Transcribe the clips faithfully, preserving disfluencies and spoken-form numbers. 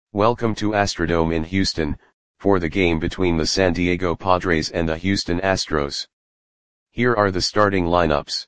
Welcome to Astrodome in Houston, for the game between the San Diego Padres and the Houston Astros. Here are the starting lineups.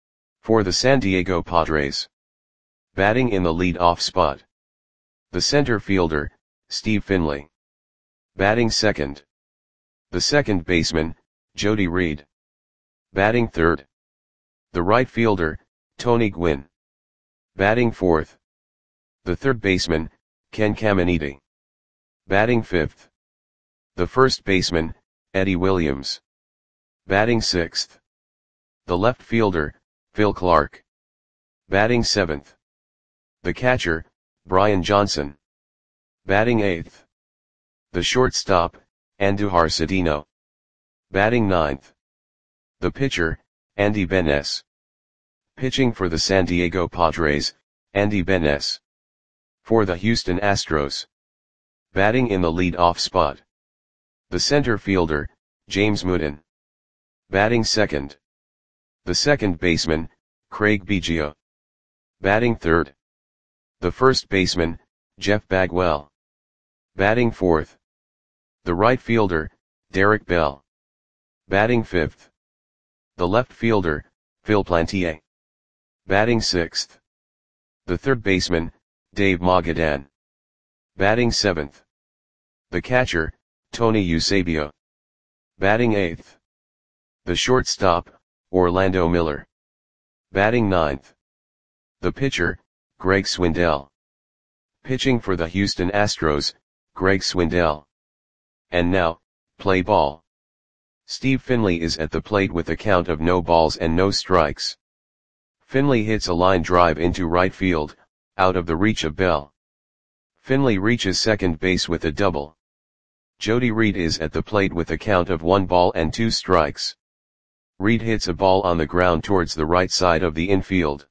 For the San Diego Padres. Batting in the lead-off spot. The center fielder, Steve Finley. Batting second. The second baseman, Jody Reed. Batting third. The right fielder, Tony Gwynn. Batting fourth. The third baseman, Ken Caminiti. Batting fifth. The first baseman, Eddie Williams. Batting sixth. The left fielder, Phil Clark. Batting seventh. The catcher, Brian Johnson. Batting eighth. The shortstop, Andujar Cedeno. Batting ninth. The pitcher, Andy Benes. Pitching for the San Diego Padres, Andy Benes. For the Houston Astros. Batting in the lead-off spot. The center fielder, James Mooden. Batting second. The second baseman, Craig Biggio. Batting third. The first baseman, Jeff Bagwell. Batting fourth. The right fielder, Derek Bell. Batting fifth. The left fielder, Phil Plantier. Batting sixth. The third baseman, Dave Magadan. Batting seventh. The catcher, Tony Eusebio. Batting eighth. The shortstop, Orlando Miller. Batting ninth. The pitcher, Greg Swindell. Pitching for the Houston Astros, Greg Swindell. And now, play ball. Steve Finley is at the plate with a count of no balls and no strikes. Finley hits a line drive into right field, out of the reach of Bell. Finley reaches second base with a double. Jody Reed is at the plate with a count of one ball and two strikes. Reed hits a ball on the ground towards the right side of the infield.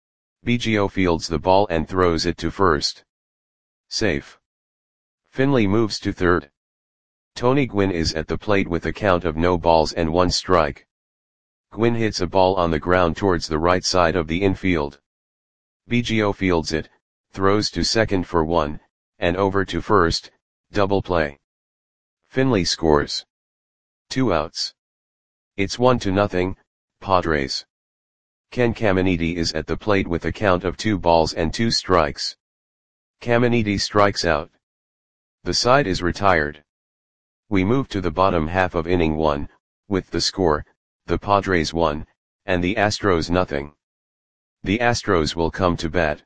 Biggio fields the ball and throws it to first. Safe. Finley moves to third. Tony Gwynn is at the plate with a count of no balls and one strike. Gwynn hits a ball on the ground towards the right side of the infield. Biggio fields it, throws to second for one, and over to first, double play. Finley scores. Two outs. It's one to nothing, Padres. Ken Caminiti is at the plate with a count of two balls and two strikes. Caminiti strikes out. The side is retired. We move to the bottom half of inning one, with the score, the Padres one, and the Astros nothing. The Astros will come to bat.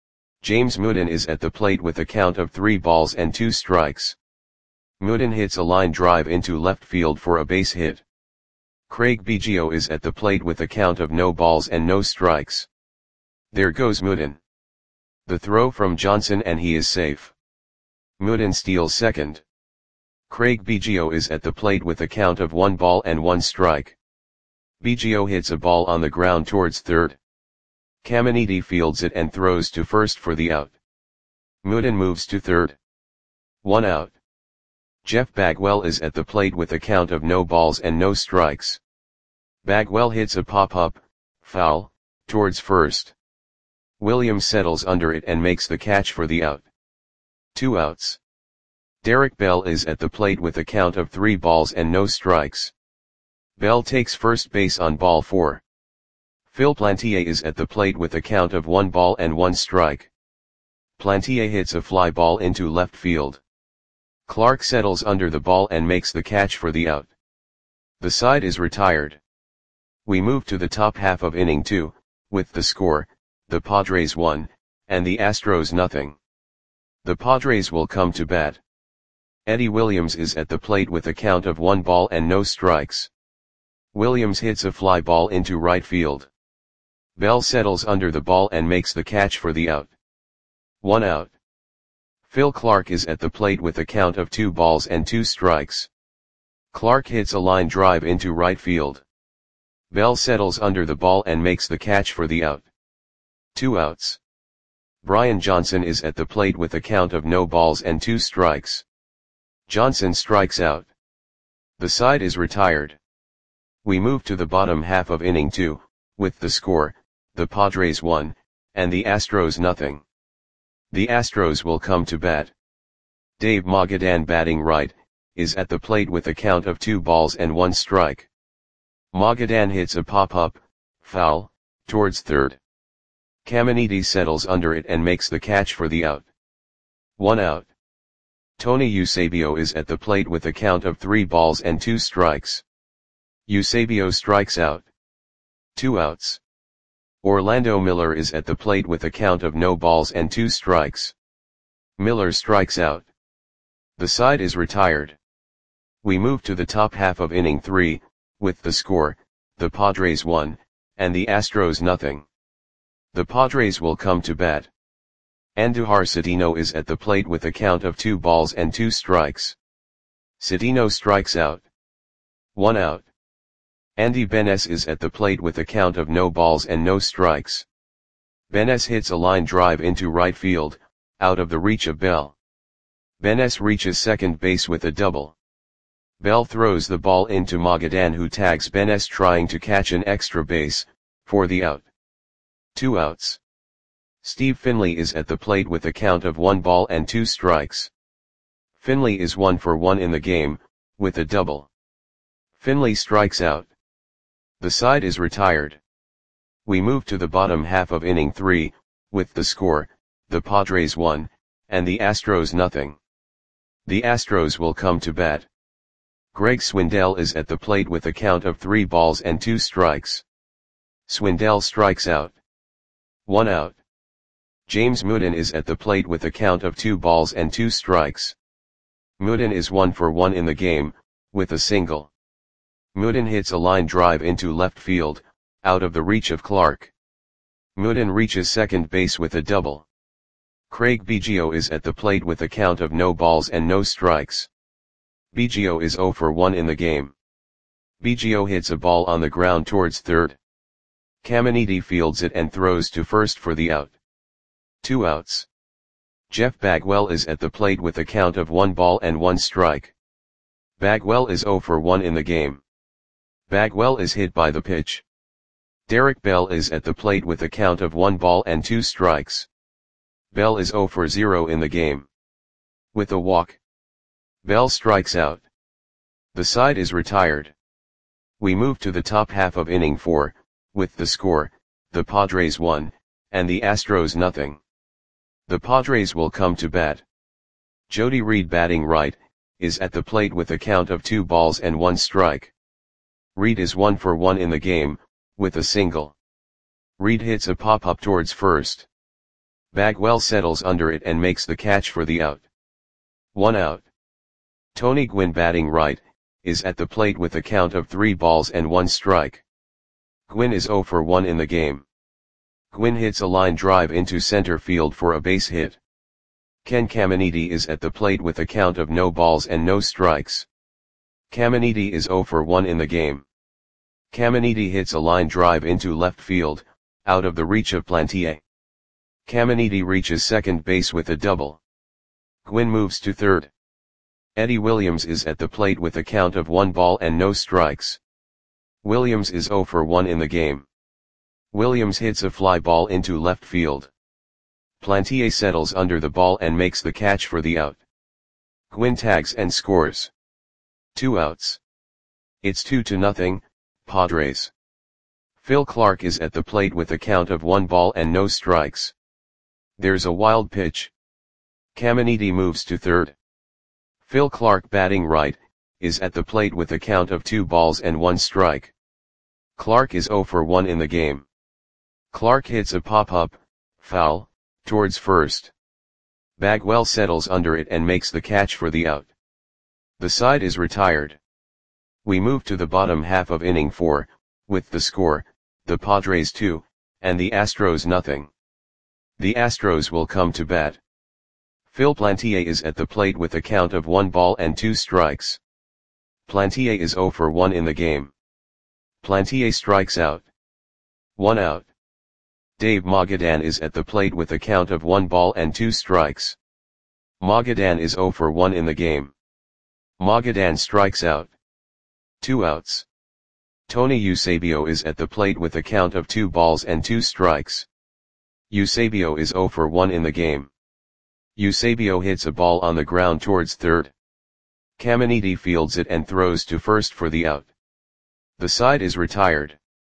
James Mooden is at the plate with a count of three balls and two strikes. Mooden hits a line drive into left field for a base hit. Craig Biggio is at the plate with a count of no balls and no strikes. There goes Mooden. The throw from Johnson and he is safe. Mooden steals second. Craig Biggio is at the plate with a count of one ball and one strike. Biggio hits a ball on the ground towards third. Caminiti fields it and throws to first for the out. Mooden moves to third. One out. Jeff Bagwell is at the plate with a count of no balls and no strikes. Bagwell hits a pop-up, foul, towards first. Williams settles under it and makes the catch for the out. Two outs. Derek Bell is at the plate with a count of three balls and no strikes. Bell takes first base on ball four. Phil Plantier is at the plate with a count of one ball and one strike. Plantier hits a fly ball into left field. Clark settles under the ball and makes the catch for the out. The side is retired. We move to the top half of inning two, with the score, the Padres one, and the Astros nothing. The Padres will come to bat. Eddie Williams is at the plate with a count of one ball and no strikes. Williams hits a fly ball into right field. Bell settles under the ball and makes the catch for the out. One out. Phil Clark is at the plate with a count of two balls and two strikes. Clark hits a line drive into right field. Bell settles under the ball and makes the catch for the out. Two outs. Brian Johnson is at the plate with a count of no balls and two strikes. Johnson strikes out. The side is retired. We move to the bottom half of inning two, with the score, the Padres one, and the Astros nothing. The Astros will come to bat. Dave Magadan batting right, is at the plate with a count of two balls and one strike. Magadan hits a pop-up, foul, towards third. Caminiti settles under it and makes the catch for the out. One out. Tony Eusebio is at the plate with a count of three balls and two strikes. Eusebio strikes out. Two outs. Orlando Miller is at the plate with a count of no balls and two strikes. Miller strikes out. The side is retired. We move to the top half of inning three, with the score, the Padres one, and the Astros nothing. The Padres will come to bat. Andujar Cedeno is at the plate with a count of two balls and two strikes. Cedeno strikes out. One out. Andy Benes is at the plate with a count of no balls and no strikes. Benes hits a line drive into right field, out of the reach of Bell. Benes reaches second base with a double. Bell throws the ball into Magadan, who tags Benes trying to catch an extra base, for the out. Two outs. Steve Finley is at the plate with a count of one ball and two strikes. Finley is one for one in the game, with a double. Finley strikes out. The side is retired. We move to the bottom half of inning three, with the score, the Padres one, and the Astros nothing. The Astros will come to bat. Greg Swindell is at the plate with a count of three balls and two strikes. Swindell strikes out. One out. James Mooden is at the plate with a count of two balls and two strikes. Mooden is one for one in the game, with a single. Mooden hits a line drive into left field, out of the reach of Clark. Mooden reaches second base with a double. Craig Biggio is at the plate with a count of no balls and no strikes. Biggio is zero for one in the game. Biggio hits a ball on the ground towards third. Caminiti fields it and throws to first for the out. Two outs. Jeff Bagwell is at the plate with a count of one ball and one strike. Bagwell is zero for one in the game. Bagwell is hit by the pitch. Derek Bell is at the plate with a count of one ball and two strikes. Bell is zero for zero in the game. With a walk. Bell strikes out. The side is retired. We move to the top half of inning four, with the score, the Padres one, and the Astros nothing. The Padres will come to bat. Jody Reed batting right, is at the plate with a count of two balls and one strike. Reed is one for one in the game, with a single. Reed hits a pop-up towards first. Bagwell settles under it and makes the catch for the out. One out. Tony Gwynn batting right, is at the plate with a count of three balls and one strike. Gwynn is zero for one in the game. Gwynn hits a line drive into center field for a base hit. Ken Caminiti is at the plate with a count of no balls and no strikes. Caminiti is zero for one in the game. Caminiti hits a line drive into left field, out of the reach of Plantier. Caminiti reaches second base with a double. Gwynn moves to third. Eddie Williams is at the plate with a count of one ball and no strikes. Williams is zero for one in the game. Williams hits a fly ball into left field. Plantier settles under the ball and makes the catch for the out. Gwynn tags and scores. Two outs. It's two to nothing, Padres. Phil Clark is at the plate with a count of one ball and no strikes. There's a wild pitch. Caminiti moves to third. Phil Clark batting right, is at the plate with a count of two balls and one strike. Clark is zero for one in the game. Clark hits a pop-up, foul, towards first. Bagwell settles under it and makes the catch for the out. The side is retired. We move to the bottom half of inning four, with the score, the Padres two, and the Astros nothing. The Astros will come to bat. Phil Plantier is at the plate with a count of one ball and two strikes. Plantier is zero for one in the game. Plantier strikes out. One out. Dave Magadan is at the plate with a count of one ball and two strikes. Magadan is zero for one in the game. Magadan strikes out. Two outs. Tony Eusebio is at the plate with a count of two balls and two strikes. Eusebio is zero for one in the game. Eusebio hits a ball on the ground towards third. Caminiti fields it and throws to first for the out. The side is retired.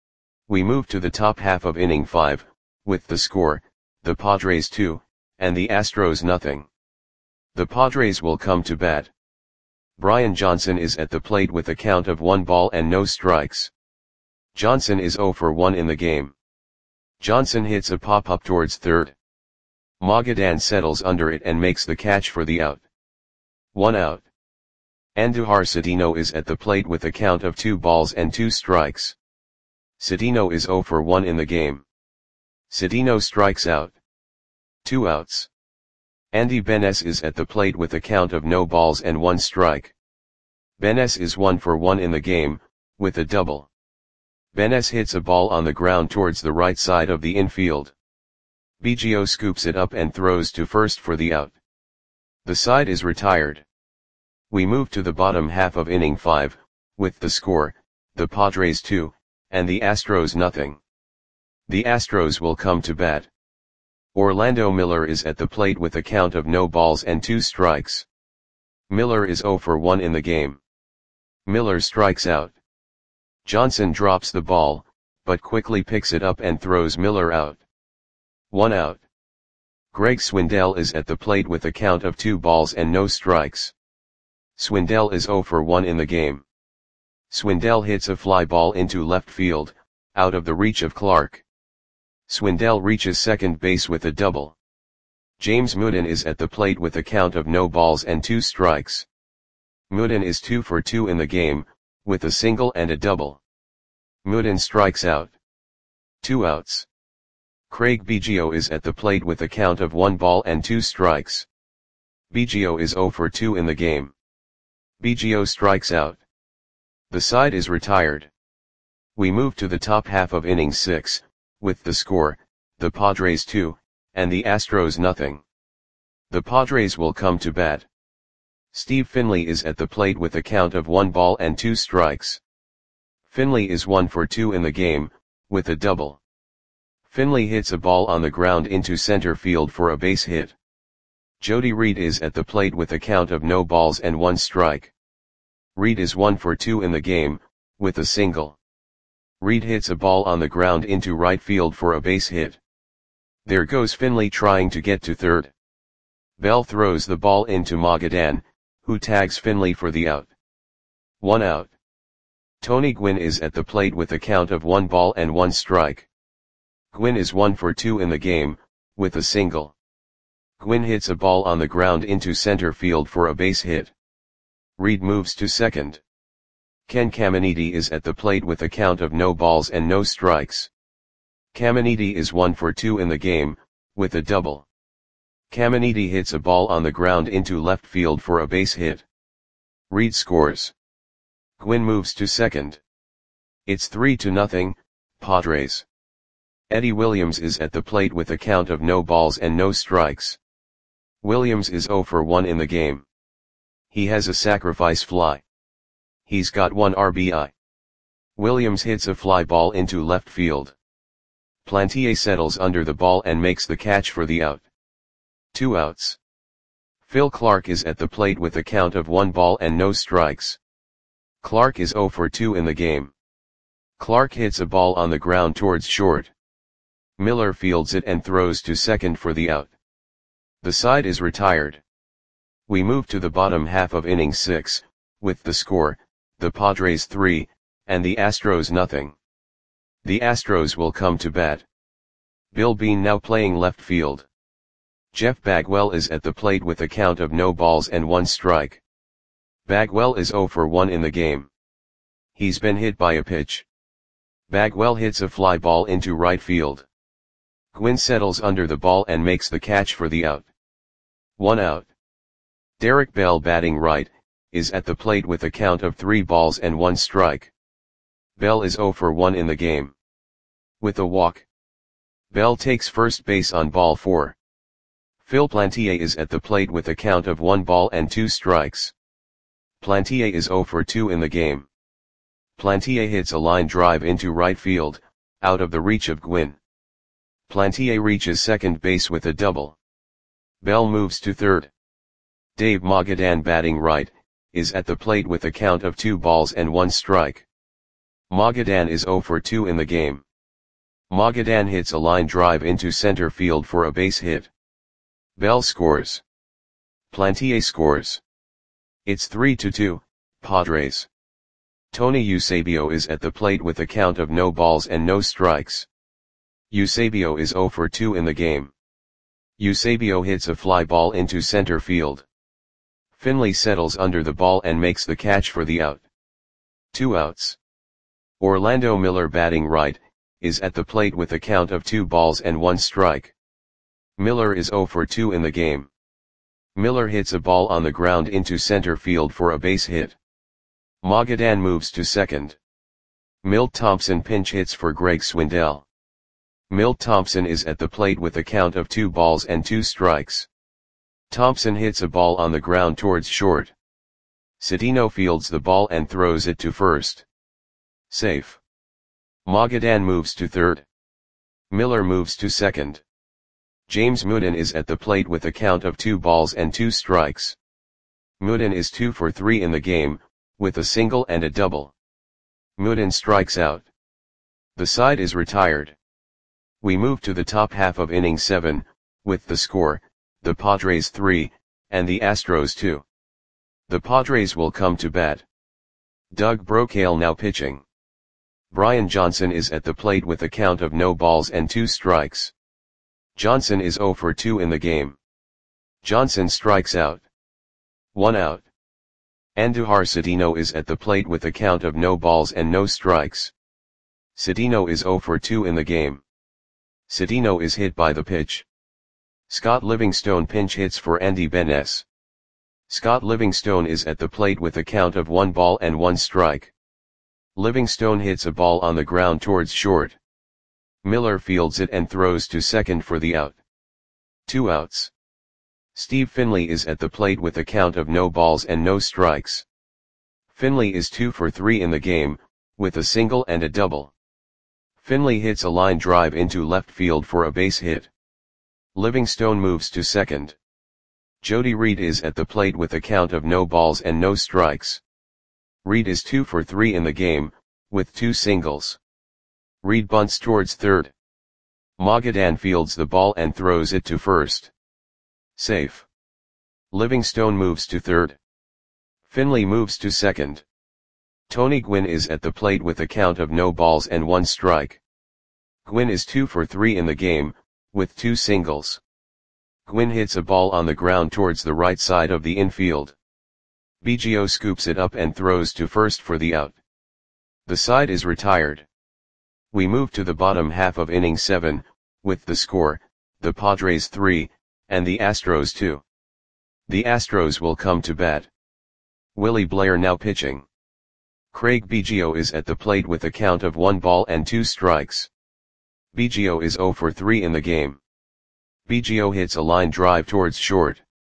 We move to the top half of inning five, with the score, the Padres two, and the Astros nothing. The Padres will come to bat. Brian Johnson is at the plate with a count of one ball and no strikes. Johnson is zero for one in the game. Johnson hits a pop-up towards third. Magadan settles under it and makes the catch for the out. One out. Andujar Cedeno is at the plate with a count of two balls and two strikes. Cedeno is zero for one in the game. Cedeno strikes out. Two outs. Andy Benes is at the plate with a count of no balls and one strike. Benes is one for one in the game, with a double. Benes hits a ball on the ground towards the right side of the infield. Biggio scoops it up and throws to first for the out. The side is retired. We move to the bottom half of inning five, with the score, the Padres two, and the Astros nothing. The Astros will come to bat. Orlando Miller is at the plate with a count of no balls and two strikes. Miller is zero for one in the game. Miller strikes out. Johnson drops the ball, but quickly picks it up and throws Miller out. One out. Greg Swindell is at the plate with a count of two balls and no strikes. Swindell is zero for one in the game. Swindell hits a fly ball into left field, out of the reach of Clark. Swindell reaches second base with a double. James Mooden is at the plate with a count of no balls and two strikes. Mooden is two for two in the game, with a single and a double. Mooden strikes out. Two outs. Craig Biggio is at the plate with a count of one ball and two strikes. Biggio is zero for two in the game. Biggio strikes out. The side is retired. We move to the top half of inning six, with the score, the Padres two, and the Astros nothing. The Padres will come to bat. Steve Finley is at the plate with a count of one ball and two strikes. Finley is one for two in the game, with a double. Finley hits a ball on the ground into center field for a base hit. Jody Reed is at the plate with a count of no balls and one strike. Reed is one for two in the game, with a single. Reed hits a ball on the ground into right field for a base hit. There goes Finley trying to get to third. Bell throws the ball into Magadan, who tags Finley for the out. One out. Tony Gwynn is at the plate with a count of one ball and one strike. Gwynn is one for two in the game, with a single. Gwynn hits a ball on the ground into center field for a base hit. Reed moves to second. Ken Caminiti is at the plate with a count of no balls and no strikes. Caminiti is one for two in the game, with a double. Caminiti hits a ball on the ground into left field for a base hit. Reed scores. Gwynn moves to second. It's three to nothing, Padres. Eddie Williams is at the plate with a count of no balls and no strikes. Williams is zero for one in the game. He has a sacrifice fly. He's got one R B I. Williams hits a fly ball into left field. Plantier settles under the ball and makes the catch for the out. Two outs. Phil Clark is at the plate with a count of one ball and no strikes. Clark is zero for two in the game. Clark hits a ball on the ground towards short. Miller fields it and throws to second for the out. The side is retired. We move to the bottom half of inning six, with the score, the Padres three, and the Astros nothing. The Astros will come to bat. Bill Bean now playing left field. Jeff Bagwell is at the plate with a count of no balls and one strike. Bagwell is zero for one in the game. He's been hit by a pitch. Bagwell hits a fly ball into right field. Gwynn settles under the ball and makes the catch for the out. One out. Derek Bell batting right, is at the plate with a count of three balls and one strike. Bell is zero for one in the game. With a walk. Bell takes first base on ball four. Phil Plantier is at the plate with a count of one ball and two strikes. Plantier is zero for two in the game. Plantier hits a line drive into right field, out of the reach of Gwynn. Plantier reaches second base with a double. Bell moves to third. Dave Magadan batting right, is at the plate with a count of two balls and one strike. Magadan is oh for two in the game. Magadan hits a line drive into center field for a base hit. Bell scores. Plantier scores. It's three to two, Padres. Tony Eusebio is at the plate with a count of no balls and no strikes. Eusebio is oh for two in the game. Eusebio hits a fly ball into center field. Finley settles under the ball and makes the catch for the out. Two outs. Orlando Miller batting right, is at the plate with a count of two balls and one strike. Miller is oh for two in the game. Miller hits a ball on the ground into center field for a base hit. Magadan moves to second. Milt Thompson pinch hits for Greg Swindell. Milt Thompson is at the plate with a count of two balls and two strikes. Thompson hits a ball on the ground towards short. Cedeno fields the ball and throws it to first. Safe. Magadan moves to third. Miller moves to second. James Mooden is at the plate with a count of two balls and two strikes. Mooden is two for three in the game, with a single and a double. Mooden strikes out. The side is retired. We move to the top half of inning seven, with the score, the Padres three, and the Astros two. The Padres will come to bat. Doug Brocail now pitching. Brian Johnson is at the plate with a count of no balls and two strikes. Johnson is oh for two in the game. Johnson strikes out. One out. Andujar Cedeno is at the plate with a count of no balls and no strikes. Cedeno is oh for two in the game. Cedeno is hit by the pitch. Scott Livingstone pinch hits for Andy Benes. Scott Livingstone is at the plate with a count of one ball and one strike. Livingstone hits a ball on the ground towards short. Miller fields it and throws to second for the out. Two outs. Steve Finley is at the plate with a count of no balls and no strikes. Finley is two for three in the game, with a single and a double. Finley hits a line drive into left field for a base hit. Livingstone moves to second. Jody Reed is at the plate with a count of no balls and no strikes. Reed is two for three in the game, with two singles. Reed bunts towards third. Magadan fields the ball and throws it to first. Safe. Livingstone moves to third. Finley moves to second. Tony Gwynn is at the plate with a count of no balls and one strike. Gwynn is two for three in the game, with two singles. Gwynn hits a ball on the ground towards the right side of the infield. Biggio scoops it up and throws to first for the out. The side is retired. We move to the bottom half of inning seven, with the score, the Padres three, and the Astros two. The Astros will come to bat. Willie Blair now pitching. Craig Biggio is at the plate with a count of one ball and two strikes. Biggio is oh for three in the game. Biggio hits a line drive towards short.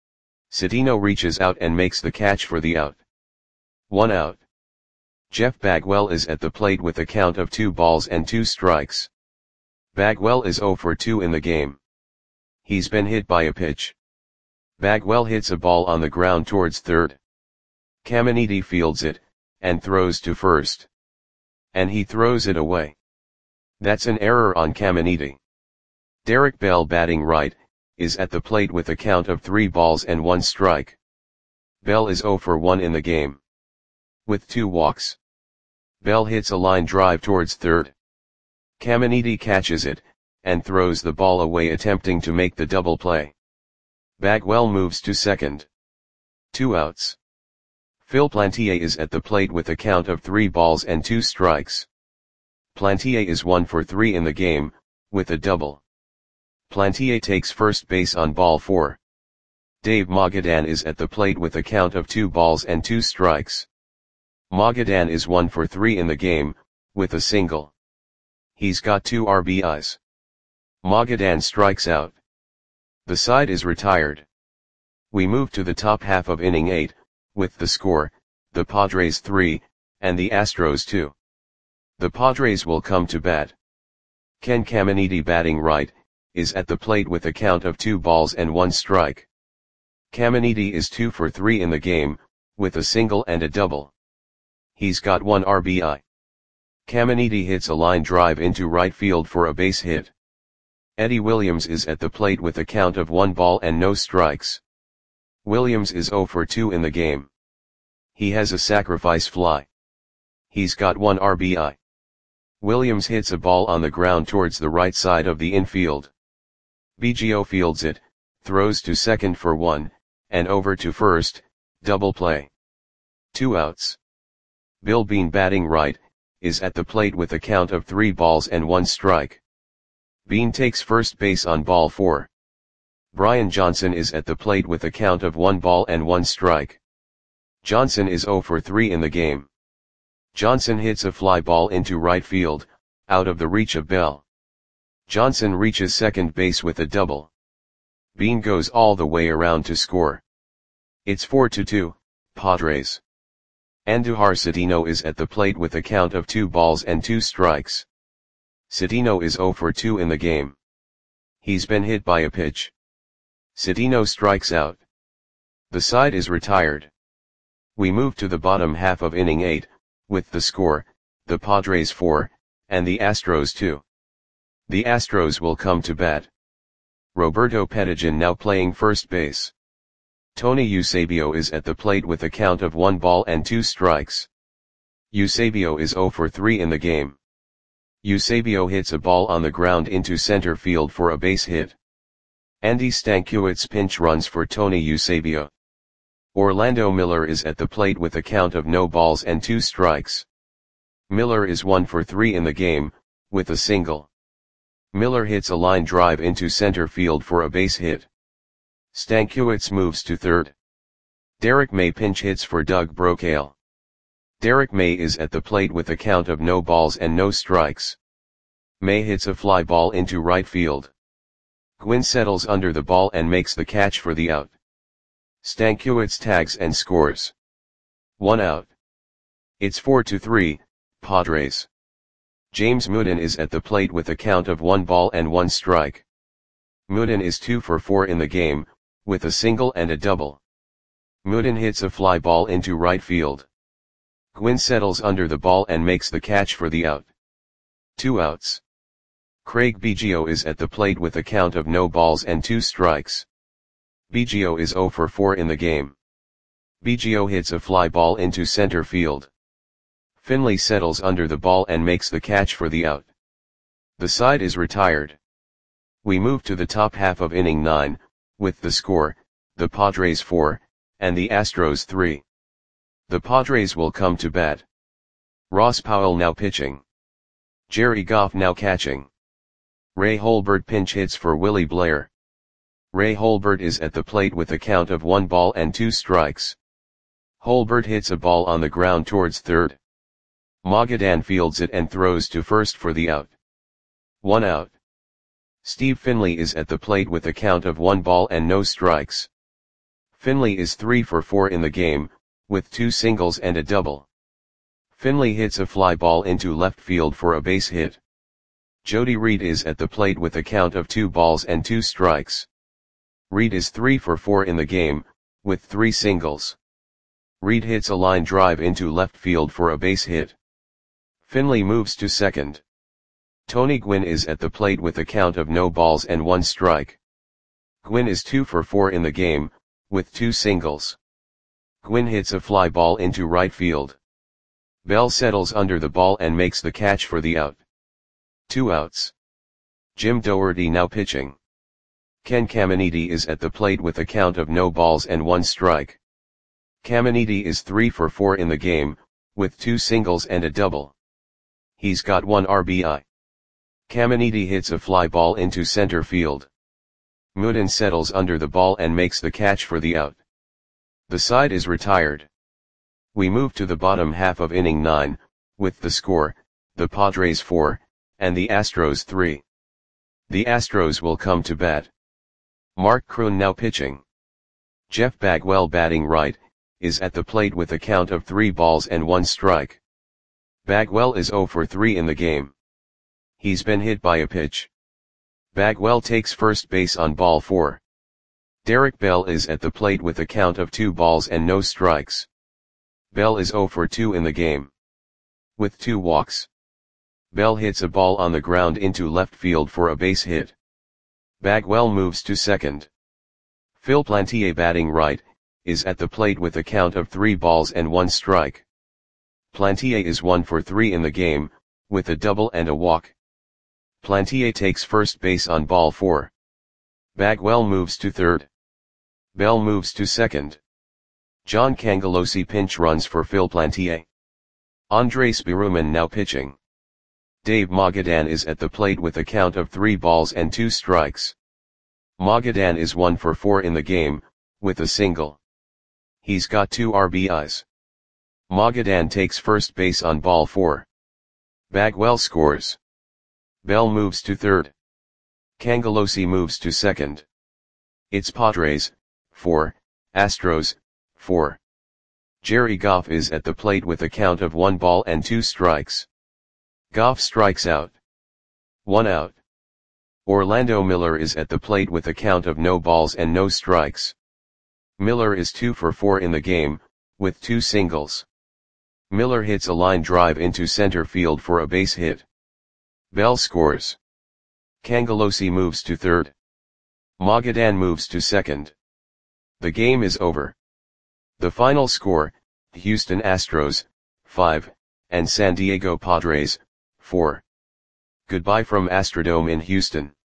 Cedeno reaches out and makes the catch for the out. One out. Jeff Bagwell is at the plate with a count of two balls and two strikes. Bagwell is oh for two in the game. He's been hit by a pitch. Bagwell hits a ball on the ground towards third. Caminiti fields it, and throws to first. And he throws it away. That's an error on Caminiti. Derek Bell batting right, is at the plate with a count of three balls and one strike. Bell is oh for one in the game. With two walks. Bell hits a line drive towards third. Caminiti catches it, and throws the ball away attempting to make the double play. Bagwell moves to second. Two outs. Phil Plantier is at the plate with a count of three balls and two strikes. Plantier is one for three in the game, with a double. Plantier takes first base on ball four. Dave Magadan is at the plate with a count of two balls and two strikes. Magadan is one for three in the game, with a single. He's got two R B Is. Magadan strikes out. The side is retired. We move to the top half of inning eight, with the score, the Padres three, and the Astros two. The Padres will come to bat. Ken Caminiti batting right, is at the plate with a count of two balls and one strike. Caminiti is two for three in the game, with a single and a double. He's got one R B I. Caminiti hits a line drive into right field for a base hit. Eddie Williams is at the plate with a count of one ball and no strikes. Williams is zero for two in the game. He has a sacrifice fly. He's got one R B I. Williams hits a ball on the ground towards the right side of the infield. Biggio fields it, throws to second for one, and over to first, double play. Two outs. Bill Bean, batting right, is at the plate with a count of three balls and one strike. Bean takes first base on ball four. Brian Johnson is at the plate with a count of one ball and one strike. Johnson is zero for three in the game. Johnson hits a fly ball into right field, out of the reach of Bell. Johnson reaches second base with a double. Bean goes all the way around to score. It's four to two, Padres. Andujar Cedeno is at the plate with a count of two balls and two strikes. Cedeno is zero for two in the game. He's been hit by a pitch. Cedeno strikes out. The side is retired. We move to the bottom half of inning eight, with the score, the Padres four, and the Astros two. The Astros will come to bat. Roberto Pettigian now playing first base. Tony Eusebio is at the plate with a count of one ball and two strikes. Eusebio is zero for three in the game. Eusebio hits a ball on the ground into center field for a base hit. Andy Stankiewicz pinch runs for Tony Eusebio. Orlando Miller is at the plate with a count of no balls and two strikes. Miller is one for three in the game, with a single. Miller hits a line drive into center field for a base hit. Stankiewicz moves to third. Derek May pinch hits for Doug Brocail. Derek May is at the plate with a count of no balls and no strikes. May hits a fly ball into right field. Gwynn settles under the ball and makes the catch for the out. Stankiewicz tags and scores. One out. It's four to three, Padres. James Mooden is at the plate with a count of one ball and one strike. Mooden is two for four in the game, with a single and a double. Mooden hits a fly ball into right field. Gwynn settles under the ball and makes the catch for the out. Two outs. Craig Biggio is at the plate with a count of no balls and two strikes. Biggio is zero for four in the game. Biggio hits a fly ball into center field. Finley settles under the ball and makes the catch for the out. The side is retired. We move to the top half of inning nine, with the score, the Padres four, and the Astros three. The Padres will come to bat. Ross Powell now pitching. Jerry Goff now catching. Ray Holbert pinch hits for Willie Blair. Ray Holbert is at the plate with a count of one ball and two strikes. Holbert hits a ball on the ground towards third. Magadan fields it and throws to first for the out. One out. Steve Finley is at the plate with a count of one ball and no strikes. Finley is three for four in the game, with two singles and a double. Finley hits a fly ball into left field for a base hit. Jody Reed is at the plate with a count of two balls and two strikes. Reed is three for four in the game, with three singles. Reed hits a line drive into left field for a base hit. Finley moves to second. Tony Gwynn is at the plate with a count of no balls and one strike. Gwynn is two for four in the game, with two singles. Gwynn hits a fly ball into right field. Bell settles under the ball and makes the catch for the out. Two outs. Jim Doherty now pitching. Ken Caminiti is at the plate with a count of no balls and one strike. Caminiti is three for four in the game, with two singles and a double. He's got one R B I. Caminiti hits a fly ball into center field. Mooden settles under the ball and makes the catch for the out. The side is retired. We move to the bottom half of inning nine, with the score, the Padres four, and the Astros three. The Astros will come to bat. Mark Kroon now pitching. Jeff Bagwell, batting right, is at the plate with a count of three balls and one strike. Bagwell is zero for three in the game. He's been hit by a pitch. Bagwell takes first base on ball four. Derek Bell is at the plate with a count of two balls and no strikes. Bell is zero for two in the game. With two walks. Bell hits a ball on the ground into left field for a base hit. Bagwell moves to second. Phil Plantier, batting right, is at the plate with a count of three balls and one strike. Plantier is one for three in the game, with a double and a walk. Plantier takes first base on ball four. Bagwell moves to third. Bell moves to second. John Cangelosi pinch runs for Phil Plantier. Andres Biruman now pitching. Dave Magadan is at the plate with a count of three balls and two strikes. Magadan is one for four in the game, with a single. He's got two R B Is. Magadan takes first base on ball four. Bagwell scores. Bell moves to third. Cangelosi moves to second. It's Padres, four, Astros, four. Jerry Goff is at the plate with a count of one ball and two strikes. Goff strikes out. One out. Orlando Miller is at the plate with a count of no balls and no strikes. Miller is two for four in the game, with two singles. Miller hits a line drive into center field for a base hit. Bell scores. Cangelosi moves to third. Magadan moves to second. The game is over. The final score, Houston Astros, five, and San Diego Padres, four. Goodbye from Astrodome in Houston.